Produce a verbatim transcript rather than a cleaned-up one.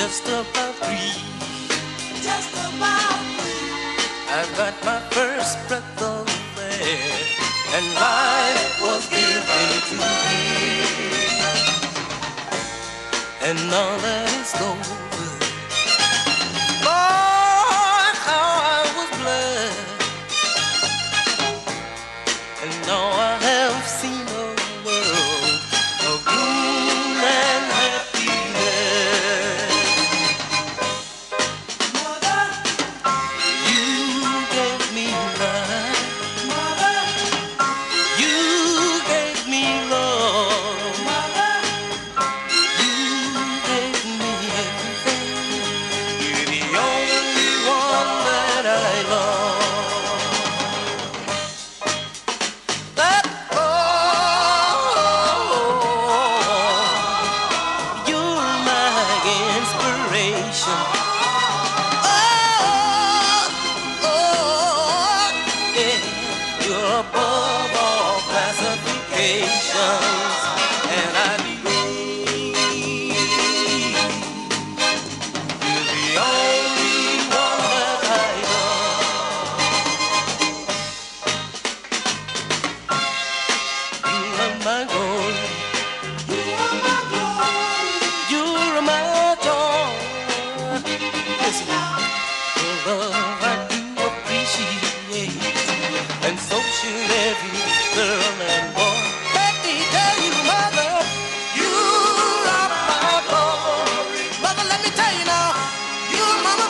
just about three. Just about three. I got my first breath of air, and life was given to me. And now that it's gone,